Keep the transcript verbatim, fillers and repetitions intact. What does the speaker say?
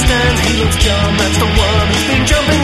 understands. He looks dumb, that's the one who's been jumping